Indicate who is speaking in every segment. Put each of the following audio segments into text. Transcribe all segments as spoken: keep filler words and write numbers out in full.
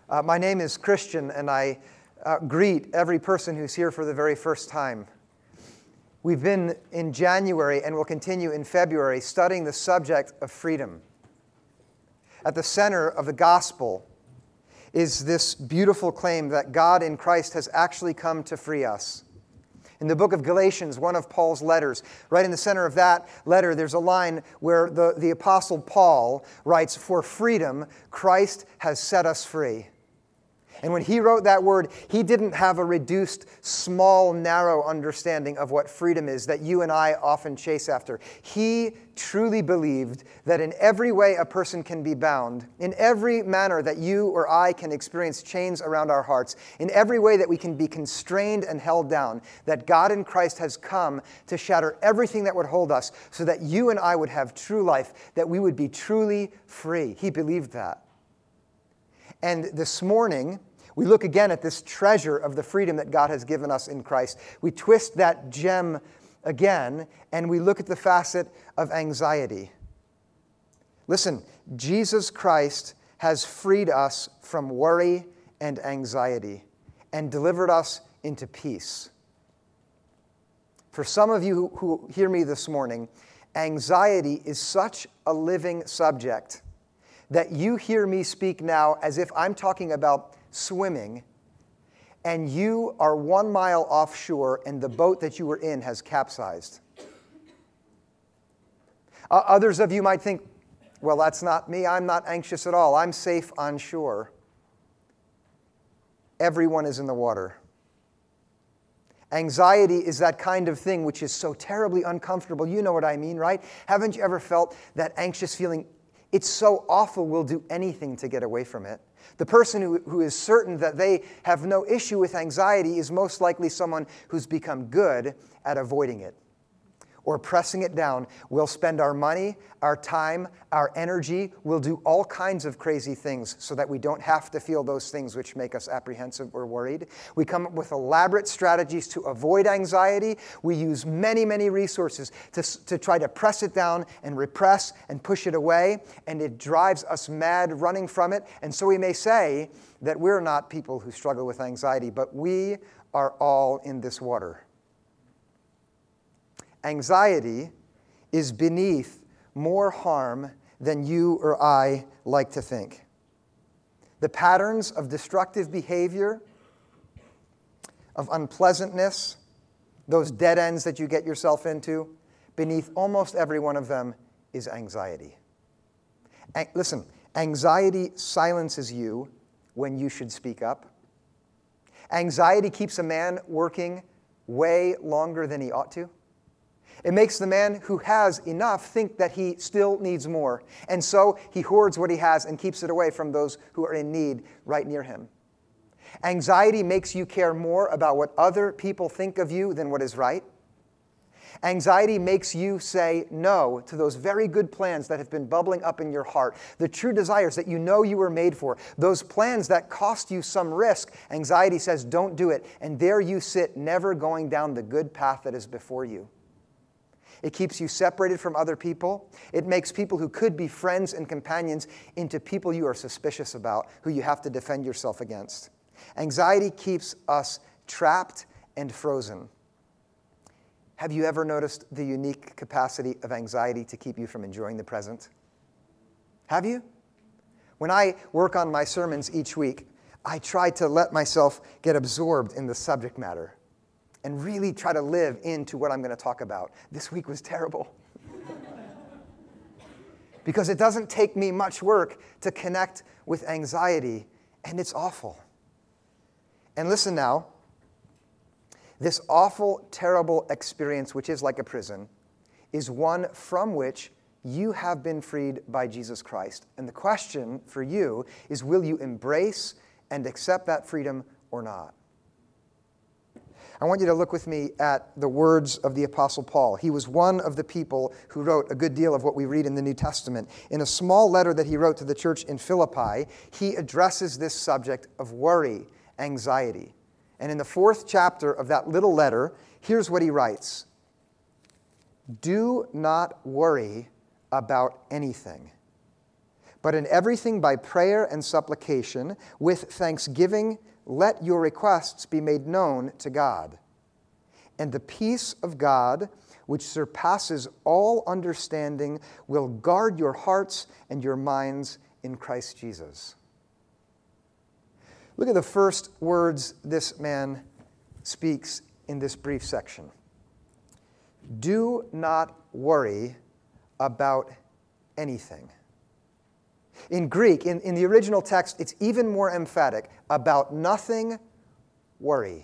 Speaker 1: Uh, my name is Christian, and I uh, greet every person who's here for the very first time. We've been in January and will continue in February studying the subject of freedom. At the center of the gospel is this beautiful claim that God in Christ has actually come to free us. In the book of Galatians, one of Paul's letters, right in the center of that letter, there's a line where the, the Apostle Paul writes, "For freedom, Christ has set us free." And when he wrote that word, he didn't have a reduced, small, narrow understanding of what freedom is that you and I often chase after. He truly believed that in every way a person can be bound, in every manner that you or I can experience chains around our hearts, in every way that we can be constrained and held down, that God in Christ has come to shatter everything that would hold us so that you and I would have true life, that we would be truly free. He believed that. And this morning, we look again at this treasure of the freedom that God has given us in Christ. We twist that gem again, and we look at the facet of anxiety. Listen, Jesus Christ has freed us from worry and anxiety and delivered us into peace. For some of you who hear me this morning, anxiety is such a living subject that you hear me speak now as if I'm talking about swimming, and you are one mile offshore and the boat that you were in has capsized. Uh, others of you might think, well, that's not me. I'm not anxious at all. I'm safe on shore. Everyone is in the water. Anxiety is that kind of thing which is so terribly uncomfortable. You know what I mean, right? Haven't you ever felt that anxious feeling? It's so awful, we'll do anything to get away from it. The person who, who is certain that they have no issue with anxiety is most likely someone who's become good at avoiding it or pressing it down. We'll spend our money, our time, our energy. We'll do all kinds of crazy things so that we don't have to feel those things which make us apprehensive or worried. We come up with elaborate strategies to avoid anxiety. We use many, many resources to, to try to press it down and repress and push it away, and it drives us mad running from it. And so we may say that we're not people who struggle with anxiety, but we are all in this water. Anxiety is beneath more harm than you or I like to think. The patterns of destructive behavior, of unpleasantness, those dead ends that you get yourself into, beneath almost every one of them is anxiety. An- listen, anxiety silences you when you should speak up. Anxiety keeps a man working way longer than he ought to. It makes the man who has enough think that he still needs more. And so he hoards what he has and keeps it away from those who are in need right near him. Anxiety makes you care more about what other people think of you than what is right. Anxiety makes you say no to those very good plans that have been bubbling up in your heart, the true desires that you know you were made for, those plans that cost you some risk. Anxiety says, don't do it. And there you sit, never going down the good path that is before you. It keeps you separated from other people. It makes people who could be friends and companions into people you are suspicious about, who you have to defend yourself against. Anxiety keeps us trapped and frozen. Have you ever noticed the unique capacity of anxiety to keep you from enjoying the present? Have you? When I work on my sermons each week, I try to let myself get absorbed in the subject matter and really try to live into what I'm going to talk about. This week was terrible. Because it doesn't take me much work to connect with anxiety, and it's awful. And listen now, this awful, terrible experience, which is like a prison, is one from which you have been freed by Jesus Christ. And the question for you is, will you embrace and accept that freedom or not? I want you to look with me at the words of the Apostle Paul. He was one of the people who wrote a good deal of what we read in the New Testament. In a small letter that he wrote to the church in Philippi, he addresses this subject of worry, anxiety. And in the fourth chapter of that little letter, here's what he writes. Do not worry about anything, But in everything by prayer and supplication, with thanksgiving, let your requests be made known to God. And the peace of God, which surpasses all understanding, will guard your hearts and your minds in Christ Jesus. Look at the first words this man speaks in this brief section. Do not worry about anything. In Greek, in, in the original text, it's even more emphatic. About nothing, worry.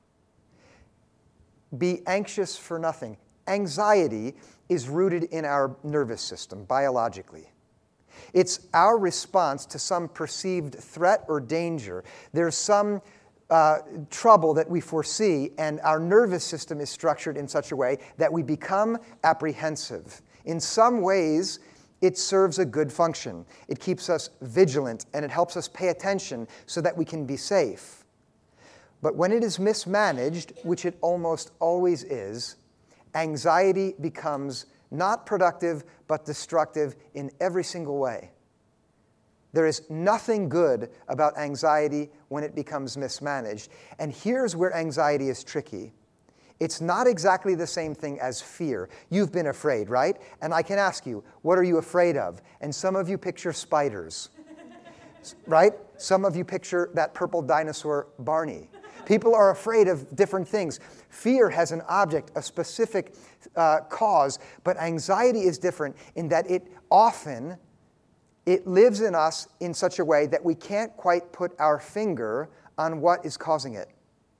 Speaker 1: Be anxious for nothing. Anxiety is rooted in our nervous system, biologically. It's our response to some perceived threat or danger. There's some uh, trouble that we foresee, and our nervous system is structured in such a way that we become apprehensive. In some ways, it serves a good function. It keeps us vigilant, and it helps us pay attention so that we can be safe. But when it is mismanaged, which it almost always is, anxiety becomes not productive, but destructive in every single way. There is nothing good about anxiety when it becomes mismanaged. And here's where anxiety is tricky. It's not exactly the same thing as fear. You've been afraid, right? And I can ask you, what are you afraid of? And some of you picture spiders, right? Some of you picture that purple dinosaur Barney. People are afraid of different things. Fear has an object, a specific uh, cause, but anxiety is different in that it often, it lives in us in such a way that we can't quite put our finger on what is causing it.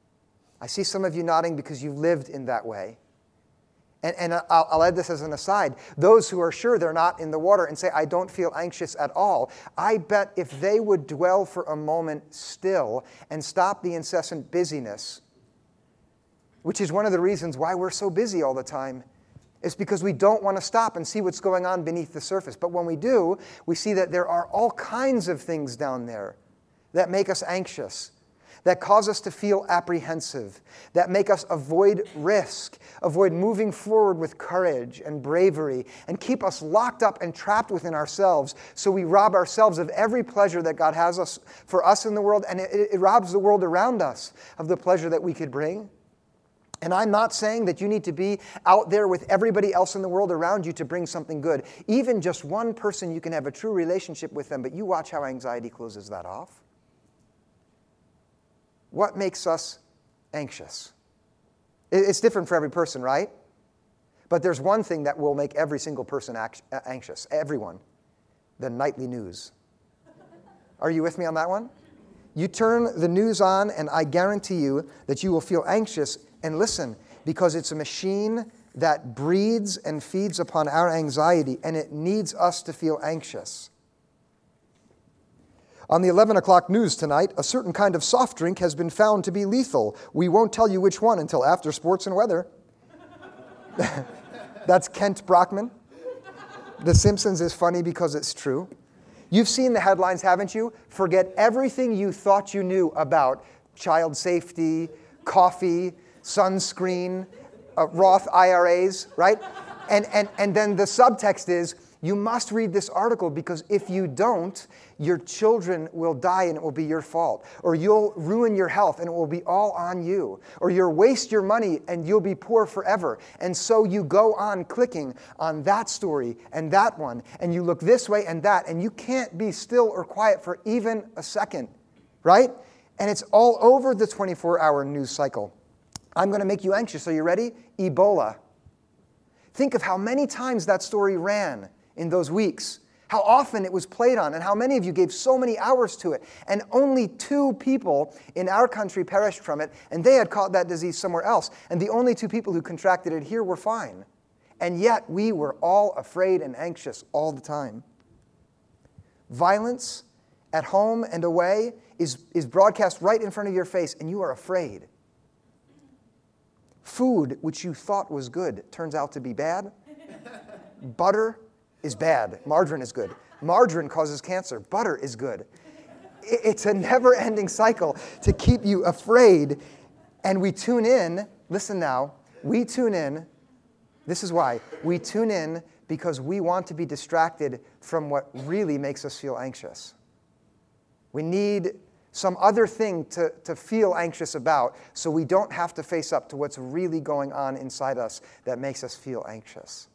Speaker 1: I see some of you nodding because you lived in that way. And, and I'll, I'll add this as an aside. Those who are sure they're not in the water and say, I don't feel anxious at all, I bet if they would dwell for a moment still and stop the incessant busyness, which is one of the reasons why we're so busy all the time, is because we don't want to stop and see what's going on beneath the surface. But when we do, we see that there are all kinds of things down there that make us anxious, that cause us to feel apprehensive, that make us avoid risk, avoid moving forward with courage and bravery, and keep us locked up and trapped within ourselves, so we rob ourselves of every pleasure that God has us for us in the world, and it, it robs the world around us of the pleasure that we could bring. And I'm not saying that you need to be out there with everybody else in the world around you to bring something good. Even just one person, you can have a true relationship with them, but you watch how anxiety closes that off. What makes us anxious? It's different for every person, right? But there's one thing that will make every single person anxious, everyone: the nightly news. Are you with me on that one? You turn the news on, and I guarantee you that you will feel anxious. And listen, because it's a machine that breeds and feeds upon our anxiety, and it needs us to feel anxious. On the eleven o'clock news tonight, a certain kind of soft drink has been found to be lethal. We won't tell you which one until after sports and weather. That's Kent Brockman. The Simpsons is funny because it's true. You've seen the headlines, haven't you? Forget everything you thought you knew about child safety, coffee, sunscreen, uh, Roth I R As, right? And, and, and then the subtext is, you must read this article because if you don't, your children will die and it will be your fault. Or you'll ruin your health and it will be all on you. Or you'll waste your money and you'll be poor forever. And so you go on clicking on that story and that one, and you look this way and that, and you can't be still or quiet for even a second, right? And it's all over the twenty-four hour news cycle. I'm going to make you anxious. Are you ready? Ebola. Think of how many times that story ran in those weeks, how often it was played on, and how many of you gave so many hours to it. And only two people in our country perished from it, and they had caught that disease somewhere else. And the only two people who contracted it here were fine. And yet we were all afraid and anxious all the time. Violence at home and away is, is broadcast right in front of your face, and you are afraid. Food, which you thought was good, turns out to be bad. Butter is bad. Margarine is good. Margarine causes cancer. Butter is good. It's a never-ending cycle to keep you afraid. And we tune in, listen now, we tune in, this is why, we tune in because we want to be distracted from what really makes us feel anxious. We need some other thing to, to feel anxious about so we don't have to face up to what's really going on inside us that makes us feel anxious.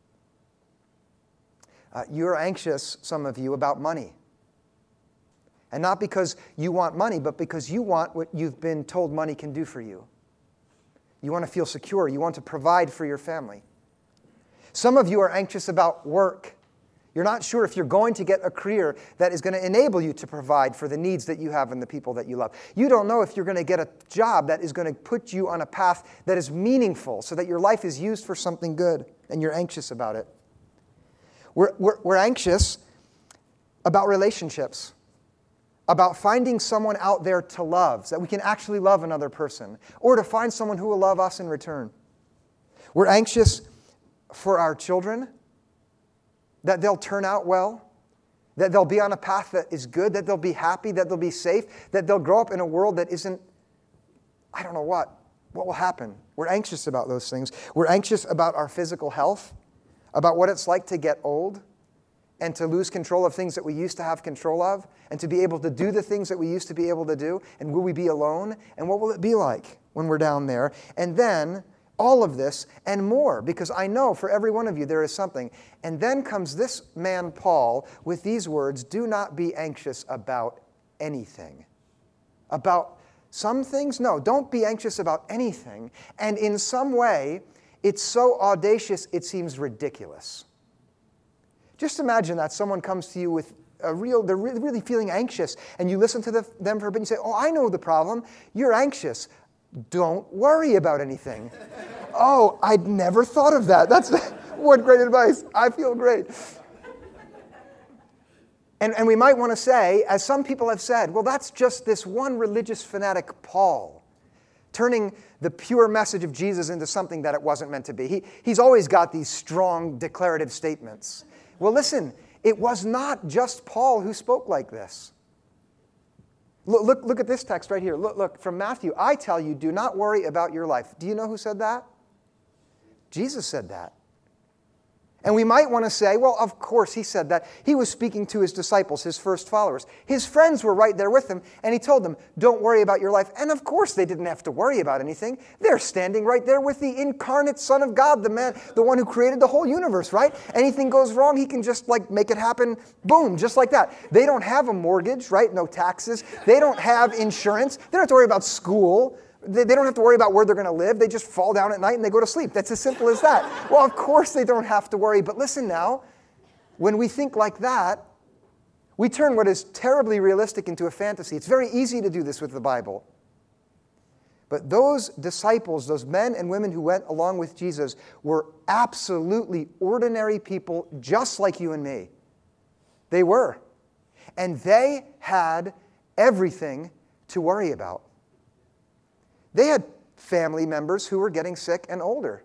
Speaker 1: Uh, you're anxious, some of you, about money. And not because you want money, but because you want what you've been told money can do for you. You want to feel secure. You want to provide for your family. Some of you are anxious about work. You're not sure if you're going to get a career that is going to enable you to provide for the needs that you have and the people that you love. You don't know if you're going to get a job that is going to put you on a path that is meaningful so that your life is used for something good, and you're anxious about it. We're, we're, we're anxious about relationships, about finding someone out there to love, so that we can actually love another person, or to find someone who will love us in return. We're anxious for our children, that they'll turn out well, that they'll be on a path that is good, that they'll be happy, that they'll be safe, that they'll grow up in a world that isn't, I don't know what, what will happen. We're anxious about those things. We're anxious about our physical health, about what it's like to get old and to lose control of things that we used to have control of, and to be able to do the things that we used to be able to do, and will we be alone, and what will it be like when we're down there? And then all of this and more, because I know for every one of you there is something. And then comes this man, Paul, with these words, do not be anxious about anything. About some things? No, don't be anxious about anything. And in some way, it's so audacious it seems ridiculous. Just imagine that someone comes to you with a real, they're really, really feeling anxious, and you listen to the, them for a bit and you say, oh, I know the problem. You're anxious. Don't worry about anything. Oh, I'd never thought of that. That's what great advice. I feel great. And, and we might want to say, as some people have said, well, that's just this one religious fanatic, Paul, turning the pure message of Jesus into something that it wasn't meant to be. He, he's always got these strong declarative statements. Well, listen, it was not just Paul who spoke like this. Look, look, look at this text right here. Look, look, from Matthew. I tell you, do not worry about your life. Do you know who said that? Jesus said that. And we might want to say, well, of course he said that. He was speaking to his disciples, his first followers. His friends were right there with him, and he told them, don't worry about your life. And of course they didn't have to worry about anything. They're standing right there with the incarnate Son of God, the man, the one who created the whole universe, right? Anything goes wrong, he can just like make it happen, boom, just like that. They don't have a mortgage, right? No taxes. They don't have insurance. They don't have to worry about school. They don't have to worry about where they're going to live. They just fall down at night and they go to sleep. That's as simple as that. Well, of course they don't have to worry. But listen now, when we think like that, we turn what is terribly realistic into a fantasy. It's very easy to do this with the Bible. But those disciples, those men and women who went along with Jesus, were absolutely ordinary people just like you and me. They were. And they had everything to worry about. They had family members who were getting sick and older.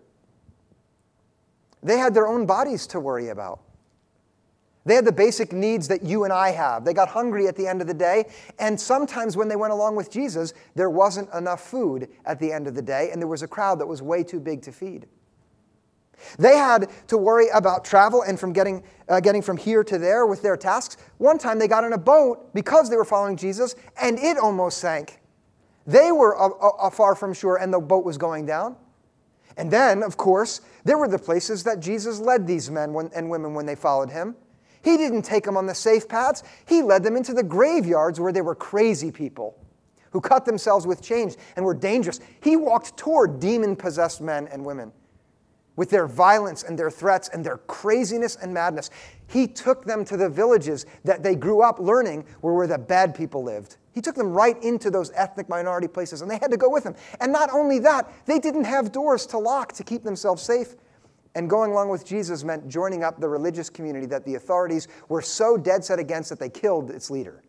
Speaker 1: They had their own bodies to worry about. They had the basic needs that you and I have. They got hungry at the end of the day, and sometimes when they went along with Jesus, there wasn't enough food at the end of the day, and there was a crowd that was way too big to feed. They had to worry about travel and from getting, uh, getting from here to there with their tasks. One time they got in a boat because they were following Jesus, and it almost sank. They were a, a, a far from shore, and the boat was going down. And then, of course, there were the places that Jesus led these men when, and women when they followed him. He didn't take them on the safe paths. He led them into the graveyards where there were crazy people who cut themselves with chains and were dangerous. He walked toward demon-possessed men and women with their violence and their threats and their craziness and madness. He took them to the villages that they grew up learning were where the bad people lived. He took them right into those ethnic minority places, and they had to go with him. And not only that, they didn't have doors to lock to keep themselves safe. And going along with Jesus meant joining up the religious community that the authorities were so dead set against that they killed its leader.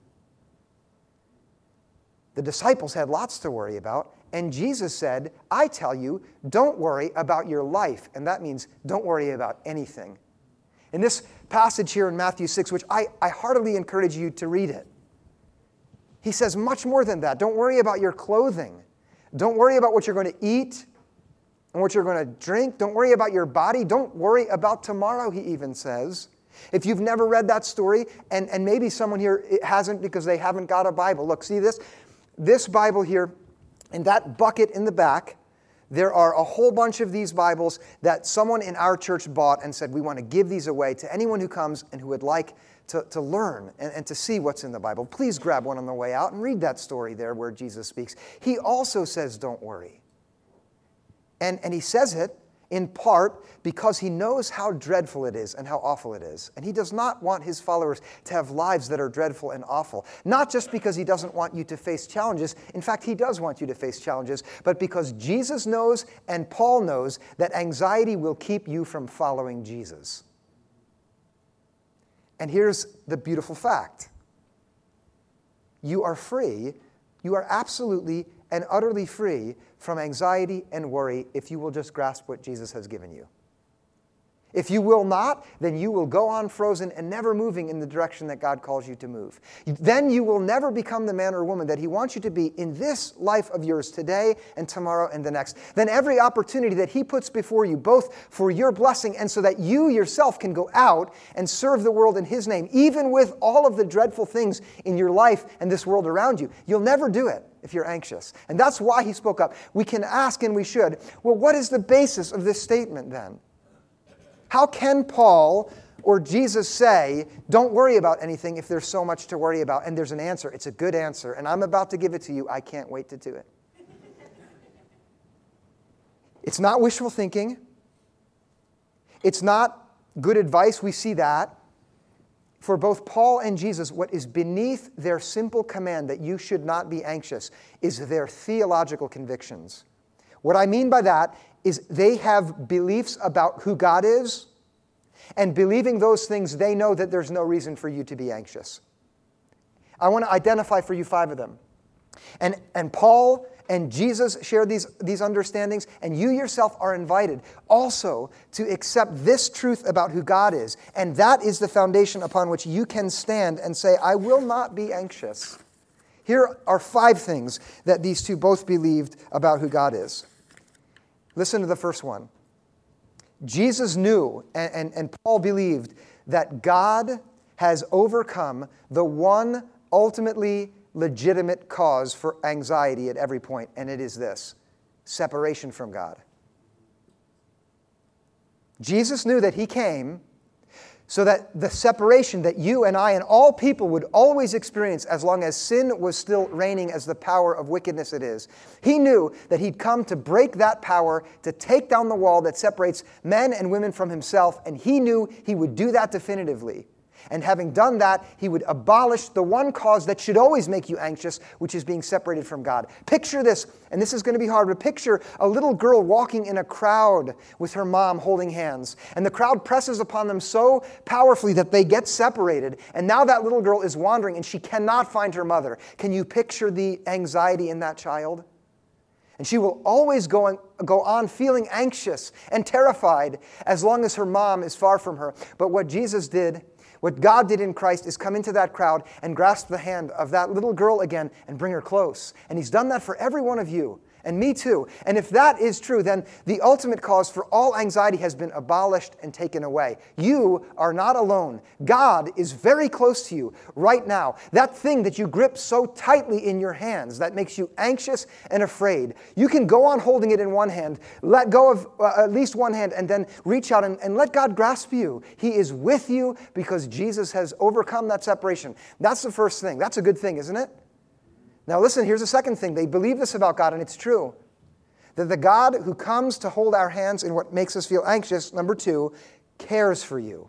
Speaker 1: The disciples had lots to worry about, and Jesus said, I tell you, don't worry about your life. And that means don't worry about anything. In this passage here in Matthew six, which I, I heartily encourage you to read it, he says much more than that. Don't worry about your clothing. Don't worry about what you're going to eat. and what you're going to drink. Don't worry about your body. Don't worry about tomorrow, he even says. If you've never read that story, and, and maybe someone here hasn't because they haven't got a Bible. Look, see this? This Bible here, in that bucket in the back, there are a whole bunch of these Bibles that someone in our church bought and said, we want to give these away to anyone who comes and who would like to, to learn and, and to see what's in the Bible. Please grab one on the way out and read that story there where Jesus speaks. He also says, don't worry. And, and he says it in part because he knows how dreadful it is and how awful it is. And he does not want his followers to have lives that are dreadful and awful. Not just because he doesn't want you to face challenges. In fact, he does want you to face challenges. But because Jesus knows and Paul knows that anxiety will keep you from following Jesus. And here's the beautiful fact. You are free. You are absolutely and utterly free from anxiety and worry if you will just grasp what Jesus has given you. If you will not, then you will go on frozen and never moving in the direction that God calls you to move. Then you will never become the man or woman that he wants you to be in this life of yours today and tomorrow and the next. Then every opportunity that he puts before you, both for your blessing and so that you yourself can go out and serve the world in his name, even with all of the dreadful things in your life and this world around you, you'll never do it if you're anxious. And that's why he spoke up. We can ask and we should, well, what is the basis of this statement then? How can Paul or Jesus say, don't worry about anything if there's so much to worry about? And there's an answer. It's a good answer. And I'm about to give it to you. I can't wait to do it. It's not wishful thinking. It's not good advice. We see that. For both Paul and Jesus, what is beneath their simple command that you should not be anxious is their theological convictions. What I mean by that is they have beliefs about who God is, and believing those things, they know that there's no reason for you to be anxious. I want to identify for you five of them. And, and Paul and Jesus share these, these understandings, and you yourself are invited also to accept this truth about who God is. And that is the foundation upon which you can stand and say, I will not be anxious. Here are five things that these two both believed about who God is. Listen to the first one. Jesus knew, and, and, and Paul believed, that God has overcome the one ultimately legitimate cause for anxiety at every point, and it is this: separation from God. Jesus knew that he came so that the separation that you and I and all people would always experience as long as sin was still reigning as the power of wickedness it is. He knew that he'd come to break that power, to take down the wall that separates men and women from himself, and he knew he would do that definitively. And having done that, he would abolish the one cause that should always make you anxious, which is being separated from God. Picture this, and this is going to be hard, but picture a little girl walking in a crowd with her mom holding hands. And the crowd presses upon them so powerfully that they get separated. And now that little girl is wandering and she cannot find her mother. Can you picture the anxiety in that child? And she will always go on, go on feeling anxious and terrified as long as her mom is far from her. But what Jesus did, what God did in Christ, is come into that crowd and grasp the hand of that little girl again and bring her close. And he's done that for every one of you, and me too. And if that is true, then the ultimate cause for all anxiety has been abolished and taken away. You are not alone. God is very close to you right now. That thing that you grip so tightly in your hands that makes you anxious and afraid, you can go on holding it in one hand, let go of uh, at least one hand, and then reach out and, and let God grasp you. He is with you because Jesus has overcome that separation. That's the first thing. That's a good thing, isn't it? Now listen, here's the second thing. They believe this about God, and it's true. That the God who comes to hold our hands in what makes us feel anxious, number two, cares for you.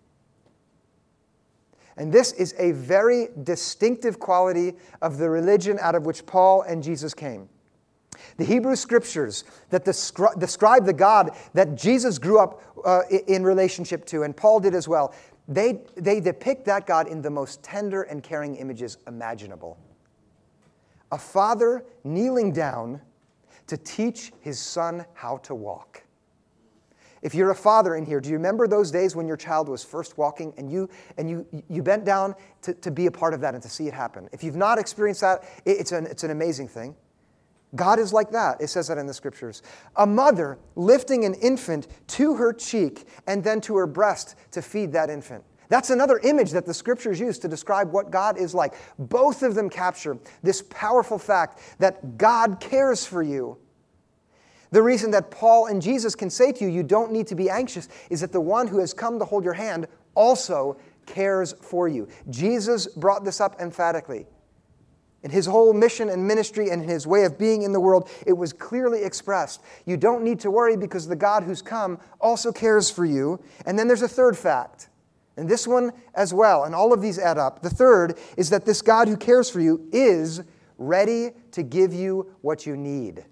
Speaker 1: And this is a very distinctive quality of the religion out of which Paul and Jesus came. The Hebrew Scriptures that descri- describe the God that Jesus grew up uh, in relationship to, and Paul did as well, they, they depict that God in the most tender and caring images imaginable. A father kneeling down to teach his son how to walk. If you're a father in here, do you remember those days when your child was first walking and you and you you bent down to, to be a part of that and to see it happen? If you've not experienced that, it's an, it's an amazing thing. God is like that. It says that in the Scriptures. A mother lifting an infant to her cheek and then to her breast to feed that infant. That's another image that the Scriptures use to describe what God is like. Both of them capture this powerful fact that God cares for you. The reason that Paul and Jesus can say to you, you don't need to be anxious, is that the one who has come to hold your hand also cares for you. Jesus brought this up emphatically. In his whole mission and ministry and his way of being in the world, it was clearly expressed. You don't need to worry because the God who's come also cares for you. And then there's a third fact. And this one as well, and all of these add up. The third is that this God who cares for you is ready to give you what you need.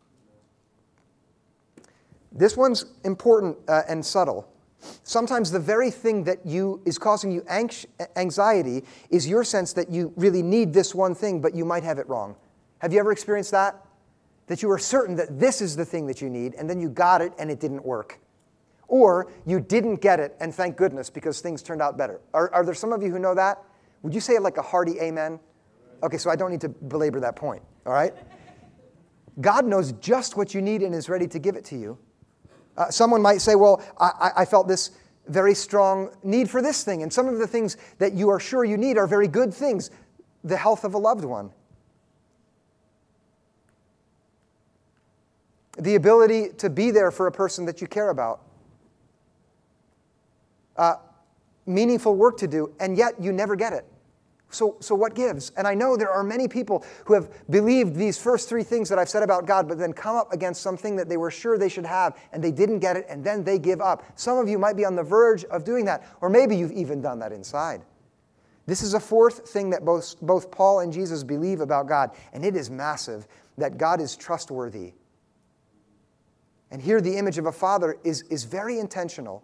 Speaker 1: This one's important uh, and subtle. Sometimes the very thing that you is causing you anx- anxiety is your sense that you really need this one thing, but you might have it wrong. Have you ever experienced that? That you were certain that this is the thing that you need, and then you got it and it didn't work. Or you didn't get it, and thank goodness, because things turned out better. Are, are there some of you who know that? Would you say it like a hearty amen? Okay, so I don't need to belabor that point, all right? God knows just what you need and is ready to give it to you. Uh, someone might say, well, I, I felt this very strong need for this thing. And some of the things that you are sure you need are very good things. The health of a loved one. The ability to be there for a person that you care about. Uh, meaningful work to do, and yet you never get it. So, so what gives? And I know there are many people who have believed these first three things that I've said about God, but then come up against something that they were sure they should have, and they didn't get it, and then they give up. Some of you might be on the verge of doing that, or maybe you've even done that inside. This is a fourth thing that both, both Paul and Jesus believe about God, and it is massive, that God is trustworthy. And here the image of a father is, is very intentional.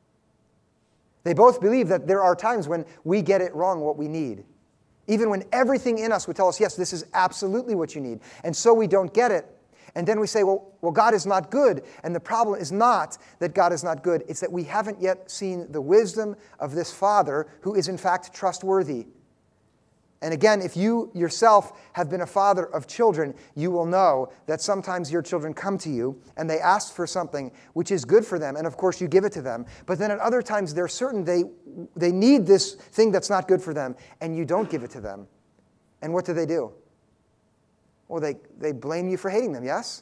Speaker 1: They both believe that there are times when we get it wrong what we need. Even when everything in us would tell us, yes, this is absolutely what you need. And so we don't get it. And then we say, well, well, God is not good. And the problem is not that God is not good. It's that we haven't yet seen the wisdom of this Father who is in fact trustworthy. And again, if you yourself have been a father of children, you will know that sometimes your children come to you and they ask for something which is good for them, and of course you give it to them. But then at other times they're certain they, they need this thing that's not good for them, and you don't give it to them. And what do they do? Well, they, they blame you for hating them, yes?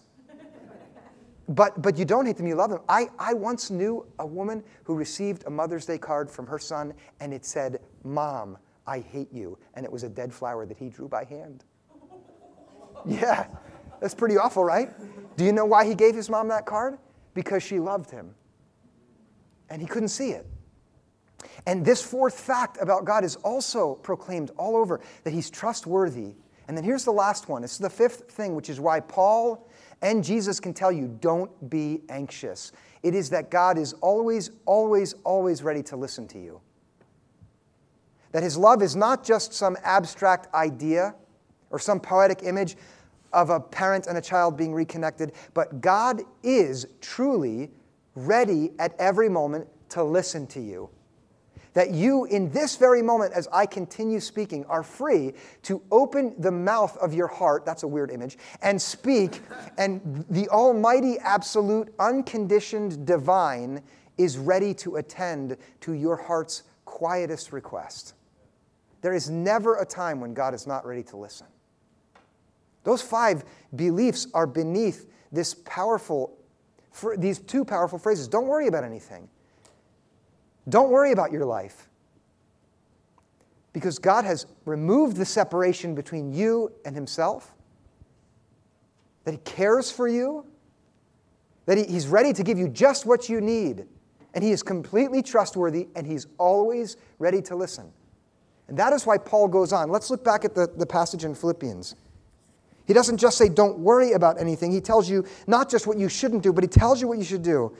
Speaker 1: But but you don't hate them, you love them. I, I once knew a woman who received a Mother's Day card from her son, and it said, "Mom, I hate you." And it was a dead flower that he drew by hand. Yeah, that's pretty awful, right? Do you know why he gave his mom that card? Because she loved him. And he couldn't see it. And this fourth fact about God is also proclaimed all over, that he's trustworthy. And then here's the last one. It's the fifth thing, which is why Paul and Jesus can tell you, don't be anxious. It is that God is always, always, always ready to listen to you. That his love is not just some abstract idea or some poetic image of a parent and a child being reconnected, but God is truly ready at every moment to listen to you. That you, in this very moment, as I continue speaking, are free to open the mouth of your heart, that's a weird image, and speak, and the almighty, absolute, unconditioned divine is ready to attend to your heart's quietest request. There is never a time when God is not ready to listen. Those five beliefs are beneath this powerful, these two powerful phrases. Don't worry about anything. Don't worry about your life. Because God has removed the separation between you and himself. That he cares for you. That he, he's ready to give you just what you need. And he is completely trustworthy, and he's always ready to listen. And that is why Paul goes on. Let's look back at the, the passage in Philippians. He doesn't just say, don't worry about anything. He tells you not just what you shouldn't do, but he tells you what you should do.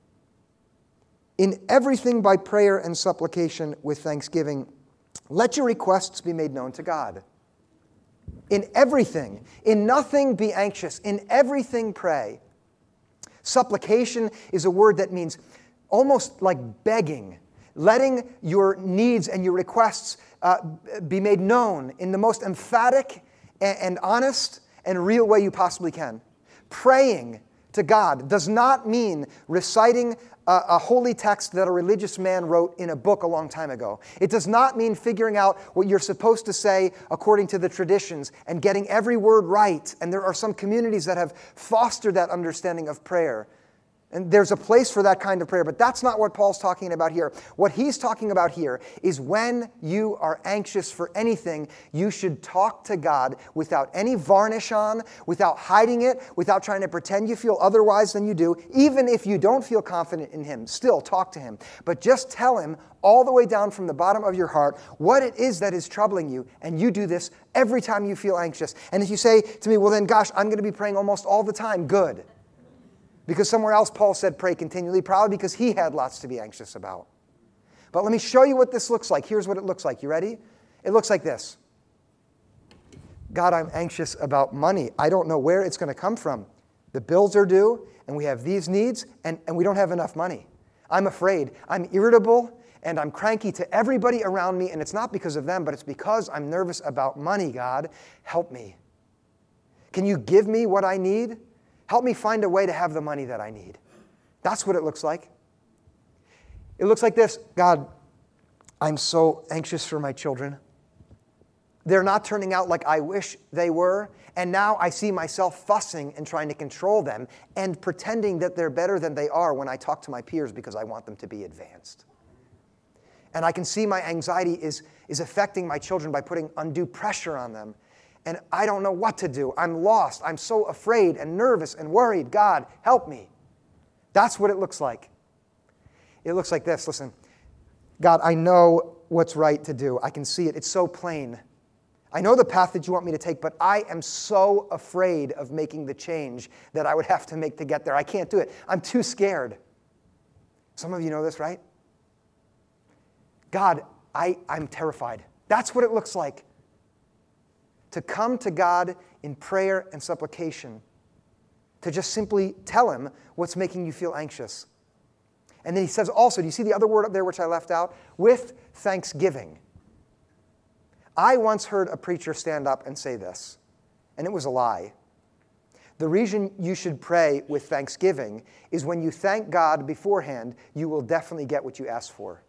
Speaker 1: In everything by prayer and supplication with thanksgiving, let your requests be made known to God. In everything, in nothing be anxious, in everything pray. Supplication is a word that means almost like begging, letting your needs and your requests uh, be made known in the most emphatic and honest and real way you possibly can. Praying to God does not mean reciting a, a holy text that a religious man wrote in a book a long time ago. It does not mean figuring out what you're supposed to say according to the traditions and getting every word right. And there are some communities that have fostered that understanding of prayer. And there's a place for that kind of prayer, but that's not what Paul's talking about here. What he's talking about here is when you are anxious for anything, you should talk to God without any varnish on, without hiding it, without trying to pretend you feel otherwise than you do. Even if you don't feel confident in Him, still talk to Him. But just tell Him all the way down from the bottom of your heart what it is that is troubling you, and you do this every time you feel anxious. And if you say to me, well then, gosh, I'm going to be praying almost all the time, good. Because somewhere else Paul said pray continually, probably because he had lots to be anxious about. But let me show you what this looks like. Here's what it looks like. You ready? It looks like this. God, I'm anxious about money. I don't know where it's going to come from. The bills are due, and we have these needs, and, and we don't have enough money. I'm afraid. I'm irritable, and I'm cranky to everybody around me, and it's not because of them, but it's because I'm nervous about money, God. Help me. Can you give me what I need? Help me find a way to have the money that I need. That's what it looks like. It looks like this. God, I'm so anxious for my children. They're not turning out like I wish they were, and now I see myself fussing and trying to control them and pretending that they're better than they are when I talk to my peers because I want them to be advanced. And I can see my anxiety is, is affecting my children by putting undue pressure on them. And I don't know what to do. I'm lost. I'm so afraid and nervous and worried. God, help me. That's what it looks like. It looks like this. Listen, God, I know what's right to do. I can see it. It's so plain. I know the path that you want me to take, but I am so afraid of making the change that I would have to make to get there. I can't do it. I'm too scared. Some of you know this, right? God, I, I'm terrified. That's what it looks like. To come to God in prayer and supplication, to just simply tell Him what's making you feel anxious. And then he says also, do you see the other word up there which I left out? With thanksgiving. I once heard a preacher stand up and say this, and it was a lie. The reason you should pray with thanksgiving is when you thank God beforehand, you will definitely get what you asked for.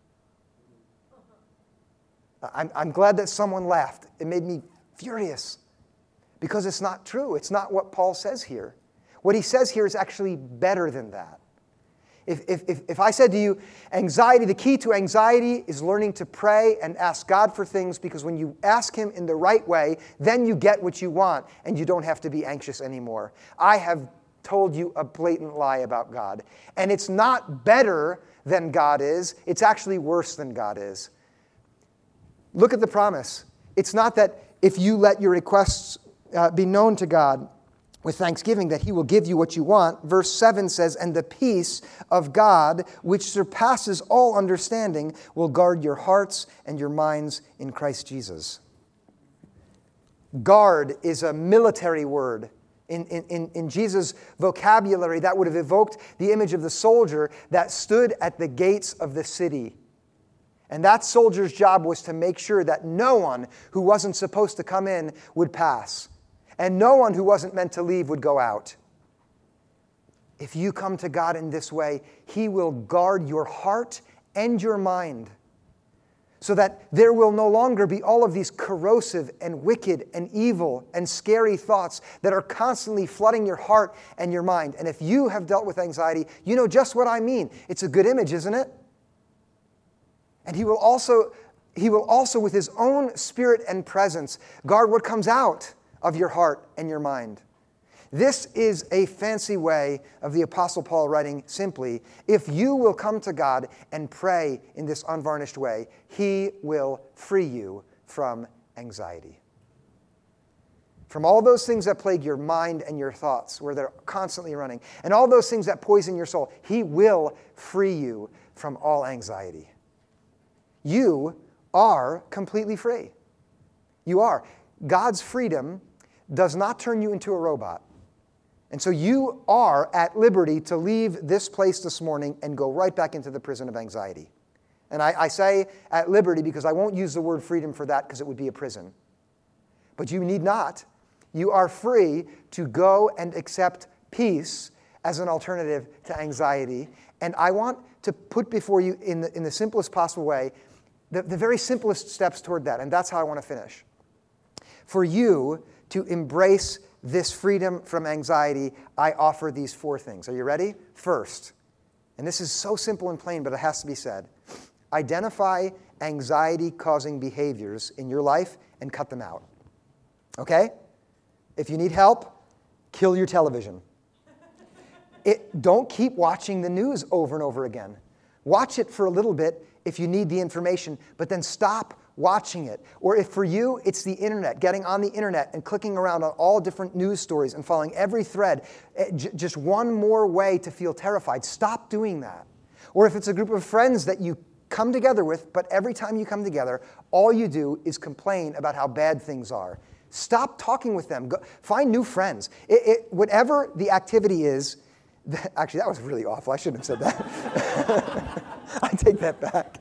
Speaker 1: I'm, I'm glad that someone laughed. It made me furious, because it's not true. It's not what Paul says here. What he says here is actually better than that. If, if, if, if I said to you, anxiety, the key to anxiety is learning to pray and ask God for things, because when you ask Him in the right way, then you get what you want, and you don't have to be anxious anymore. I have told you a blatant lie about God. And it's not better than God is. It's actually worse than God is. Look at the promise. It's not that if you let your requests uh, be known to God with thanksgiving, that He will give you what you want. Verse seven says, and the peace of God, which surpasses all understanding, will guard your hearts and your minds in Christ Jesus. Guard is a military word. In, in, in Jesus' vocabulary, that would have evoked the image of the soldier that stood at the gates of the city. And that soldier's job was to make sure that no one who wasn't supposed to come in would pass. And no one who wasn't meant to leave would go out. If you come to God in this way, He will guard your heart and your mind, so that there will no longer be all of these corrosive and wicked and evil and scary thoughts that are constantly flooding your heart and your mind. And if you have dealt with anxiety, you know just what I mean. It's a good image, isn't it? And He will also, He will also, with His own Spirit and presence, guard what comes out of your heart and your mind. This is a fancy way of the Apostle Paul writing simply, if you will come to God and pray in this unvarnished way, He will free you from anxiety. From all those things that plague your mind and your thoughts, where they're constantly running, and all those things that poison your soul, He will free you from all anxiety. You are completely free. You are. God's freedom does not turn you into a robot. And so you are at liberty to leave this place this morning and go right back into the prison of anxiety. And I, I say at liberty because I won't use the word freedom for that, because it would be a prison. But you need not. You are free to go and accept peace as an alternative to anxiety. And I want to put before you in the, in the simplest possible way the, the very simplest steps toward that. And that's how I want to finish. For you to embrace this freedom from anxiety, I offer these four things. Are you ready? First, and this is so simple and plain, but it has to be said, identify anxiety-causing behaviors in your life and cut them out. Okay? If you need help, kill your television. It, don't keep watching the news over and over again. Watch it for a little bit if you need the information, but then stop watching it. Or if for you, it's the internet, getting on the internet and clicking around on all different news stories and following every thread, j- just one more way to feel terrified. Stop doing that. Or if it's a group of friends that you come together with, but every time you come together, all you do is complain about how bad things are. Stop talking with them. Go, find new friends. It, it, whatever the activity is, that, actually, that was really awful. I shouldn't have said that. I take that back.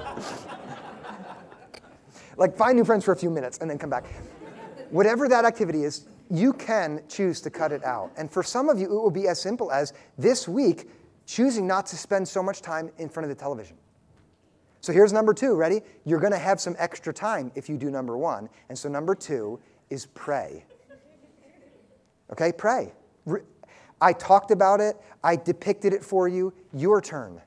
Speaker 1: Like, find new friends for a few minutes and then come back. Whatever that activity is, you can choose to cut it out. And for some of you, it will be as simple as this week choosing not to spend so much time in front of the television. So here's number two. Ready? You're going to have some extra time if you do number one. And so number two is pray. Okay, pray. Re- I talked about it. I depicted it for you. Your turn.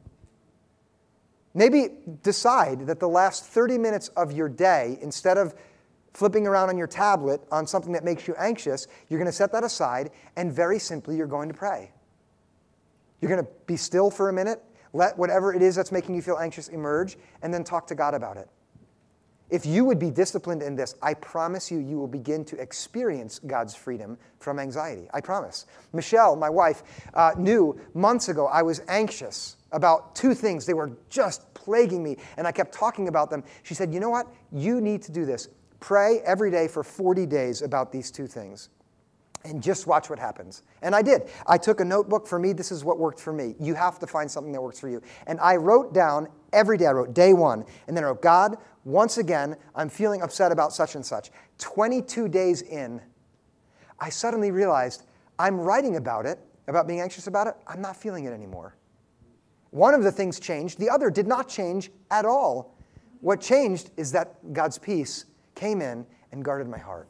Speaker 1: Maybe decide that the last thirty minutes of your day, instead of flipping around on your tablet on something that makes you anxious, you're going to set that aside, and very simply, you're going to pray. You're going to be still for a minute, let whatever it is that's making you feel anxious emerge, and then talk to God about it. If you would be disciplined in this, I promise you, you will begin to experience God's freedom from anxiety. I promise. Michelle, my wife, uh, knew months ago I was anxious about two things. They were just plaguing me, and I kept talking about them. She said, you know what? You need to do this. Pray every day for forty days about these two things, and just watch what happens. And I did. I took a notebook. For me, this is what worked for me. You have to find something that works for you. And I wrote down every day. I wrote day one, and then I wrote, God, once again, I'm feeling upset about such and such. twenty-two days in, I suddenly realized I'm writing about it, about being anxious about it. I'm not feeling it anymore. One of the things changed. The other did not change at all. What changed is that God's peace came in and guarded my heart.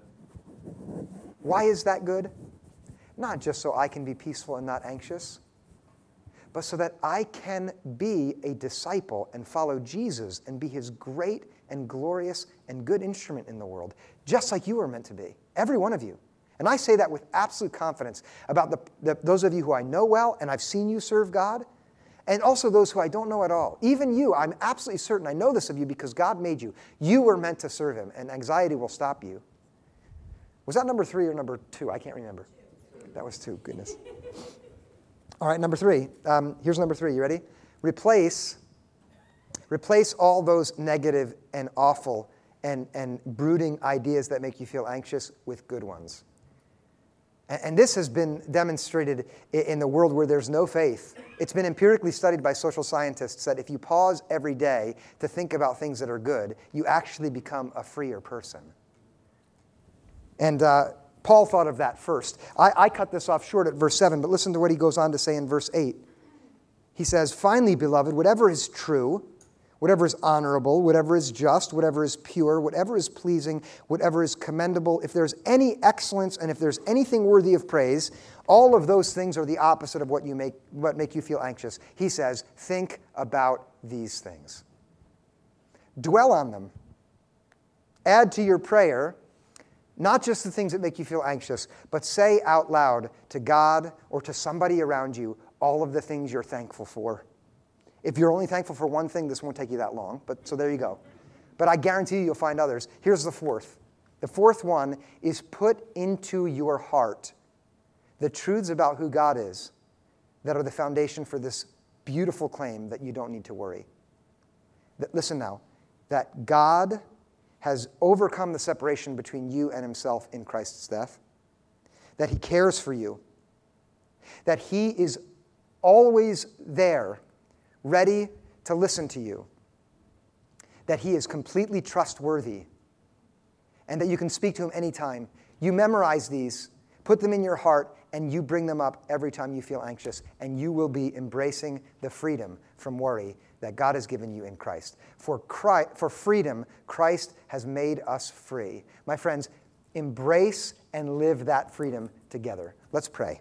Speaker 1: Why is that good? Not just so I can be peaceful and not anxious, but so that I can be a disciple and follow Jesus and be his great and glorious and good instrument in the world, just like you were meant to be, every one of you. And I say that with absolute confidence about the, the, those of you who I know well and I've seen you serve God, and also those who I don't know at all. Even you, I'm absolutely certain, I know this of you because God made you. You were meant to serve him, and anxiety will stop you. Was that number three or number two? I can't remember. That was two, goodness. All right, number three. Um, here's number three. You ready? Replace, replace all those negative and awful and, and brooding ideas that make you feel anxious with good ones. And, and this has been demonstrated in, in the world where there's no faith. It's been empirically studied by social scientists that if you pause every day to think about things that are good, you actually become a freer person. And uh, Paul thought of that first. I, I cut this off short at verse seven, but listen to what he goes on to say in verse eight. He says, finally, beloved, whatever is true, whatever is honorable, whatever is just, whatever is pure, whatever is pleasing, whatever is commendable, if there's any excellence and if there's anything worthy of praise, all of those things are the opposite of what you make, what make you feel anxious. He says, think about these things. Dwell on them. Add to your prayer not just the things that make you feel anxious, but say out loud to God or to somebody around you all of the things you're thankful for. If you're only thankful for one thing, this won't take you that long, but so there you go. But I guarantee you you'll find others. Here's the fourth. The fourth one is put into your heart the truths about who God is that are the foundation for this beautiful claim that you don't need to worry. That, listen now, that God has overcome the separation between you and himself in Christ's death, that he cares for you, that he is always there, ready to listen to you, that he is completely trustworthy, and that you can speak to him anytime. You memorize these, put them in your heart, and you bring them up every time you feel anxious, and you will be embracing the freedom from worry that God has given you in Christ. For Christ, for freedom, Christ has made us free. My friends, embrace and live that freedom together. Let's pray.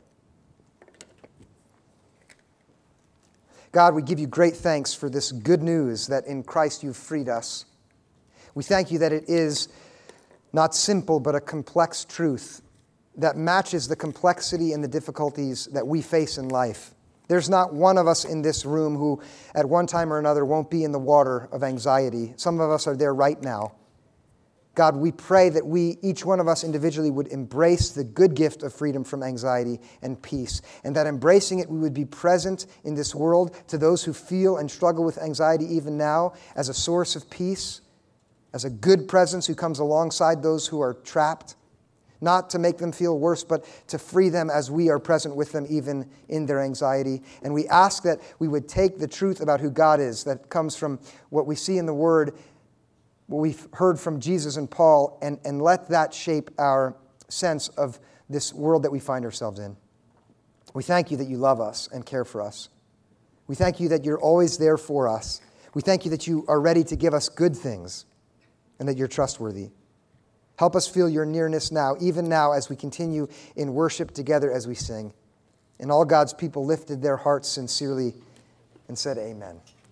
Speaker 1: God, we give you great thanks for this good news that in Christ you've freed us. We thank you that it is not simple, but a complex truth that matches the complexity and the difficulties that we face in life. There's not one of us in this room who at one time or another won't be in the water of anxiety. Some of us are there right now. God, we pray that we, each one of us individually, would embrace the good gift of freedom from anxiety and peace, and that embracing it, we would be present in this world to those who feel and struggle with anxiety even now as a source of peace, as a good presence who comes alongside those who are trapped, not to make them feel worse, but to free them as we are present with them even in their anxiety. And we ask that we would take the truth about who God is that comes from what we see in the Word, what we've heard from Jesus and Paul, and, and let that shape our sense of this world that we find ourselves in. We thank you that you love us and care for us. We thank you that you're always there for us. We thank you that you are ready to give us good things and that you're trustworthy. Help us feel your nearness now, even now as we continue in worship together as we sing. And all God's people lifted their hearts sincerely and said, Amen.